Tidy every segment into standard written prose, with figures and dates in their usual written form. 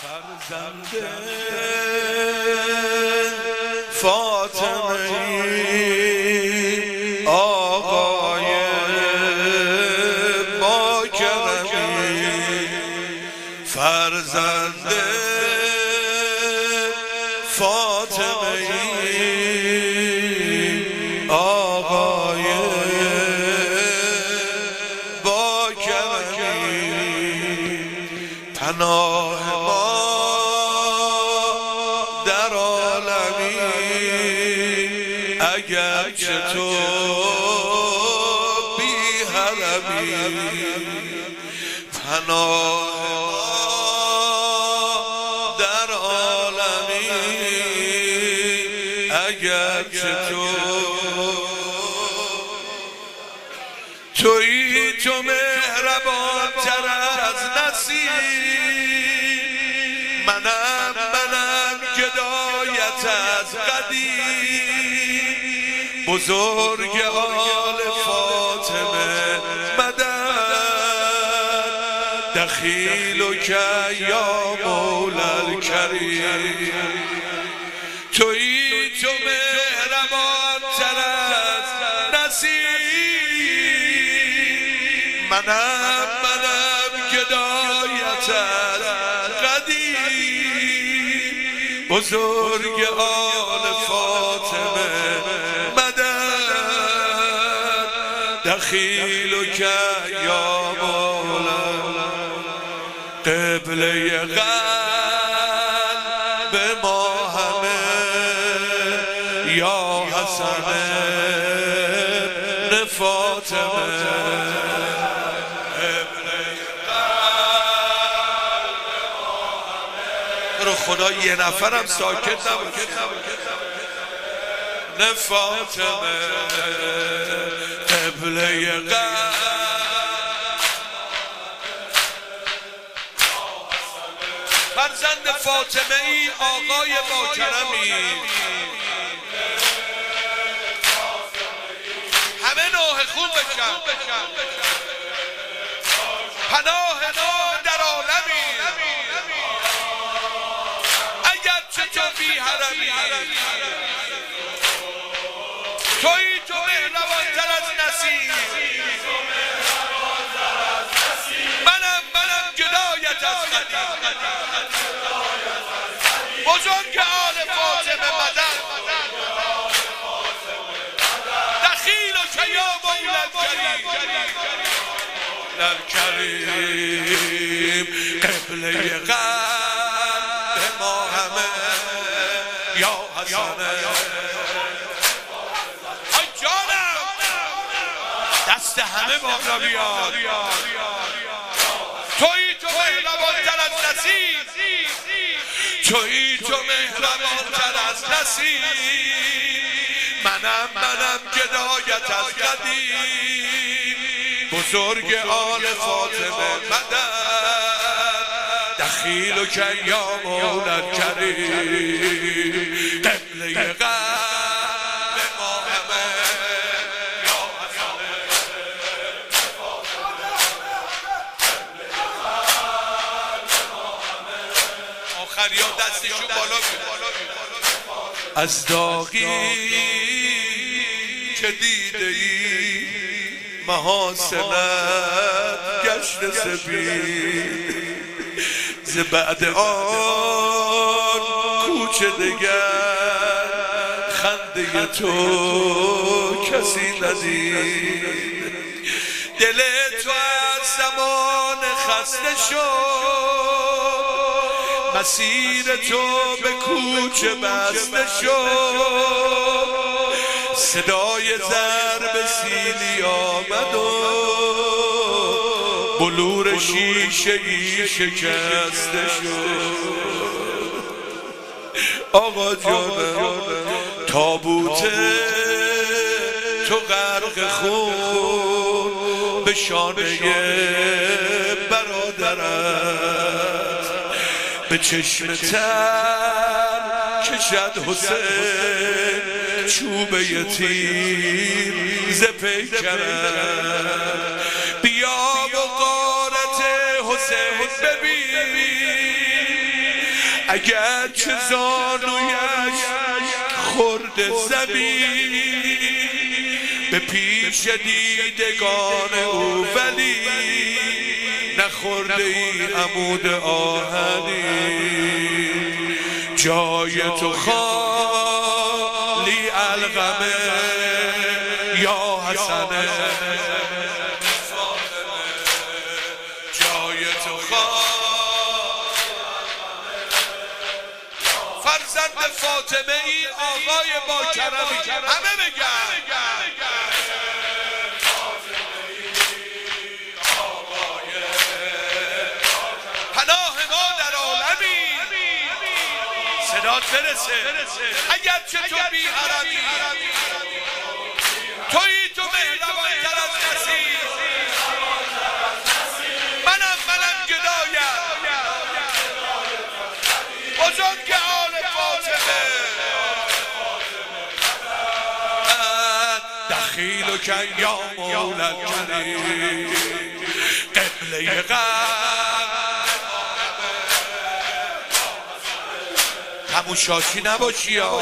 فرزند فاطمه آقای با کرمی، فرزند فاطمه آقای با کرمی، پناه ما در عالمی اگر چه تو بی حرمی، پناه ما در عالمی اگر چه تویی تو مهربان تر از نسیم، منم گدایت از قدیم، بزرگ آل فاطمه مدد، دخیلک یا مولا الکریم، تویی تو مهربان تر از نسیم، منم گدایت از قدیم، بزرگ آل فاطمه مدد، دخیلک یا مولا، قبله قلب ما همه یا حسن ابن فاطمه، رو خدا یه نفرم ساکت نباشه، نه فاطمه قبله قلب، فرزند فاطمه ای آقای با کرمی، همه نوح خون بکن، پناه ما در عالمی اگر چه تو بی حرمی، تویی تو مهربان تر از نسیم، منم گدایت از قدیم، بزرگ آل فاطمه مدد، دخیلک یا مولا الکریم، قبله قلب ما همه یا حسن، ای جانم دست همه بالا بیاد، تویی تو مهربان تر از نسیم، تویی تو مهربان تر از نسیم، منم گدایت از قدیم، بزرگ آل فاطمه مدد، دخیلک یا مولا الکریم، قبله قلب ما همه یا حسن، آخریا دستشون بالا بود، از داغی که دیده ای محاسنت گشت سپید، ز بعد آن کوچه دگر خنده تو کسی ندید، دل تو از زمان خسته شد، مسیر تو به کوچه بسته شد، صدای ضرب سیلی آمد و بلور شیشه ای شکسته شد، آقا جانم تابوت تو غرق خون به شانه برادرت، به چشم تر کشد حسین چوبه تیر ز پیکرت، بیا و غارت حسین ببین، اگر چه زانویش خورد زمین به پیش دیدگان او، ولی نخورده ای عمود آهنی. جای تو خالی الغمه یا حسنه، جای تو فرزند فاطمه ای آقای با کرمی، همه بگن پناه ما در عالمی، صدات برسه. اگرچه تو بی حرمی، تویی تو مهربان تر از کسی، منم گدایم بزرگ آل فاطمه. دخیلک یا مولا الکریم قبله قلب. تماشاچی نباشی ها،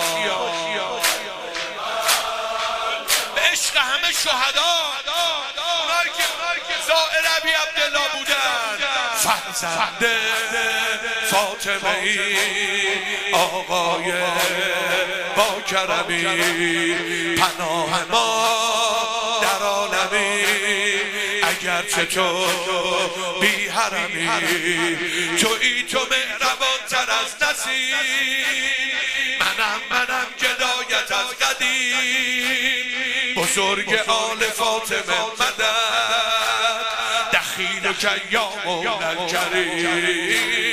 به عشق همه شهدا، اونایی که زائر ابی عبدالله بودن، فرزند فاطمه ای آقای با کرمی، پناه ما در عالمی. اگرچه تو بی حرمی، تویی تو مهربان تر از نسیم، منم گدایت از قدیم، بزرگ آل فاطمه مدد. دخیلک یا مولا الکریم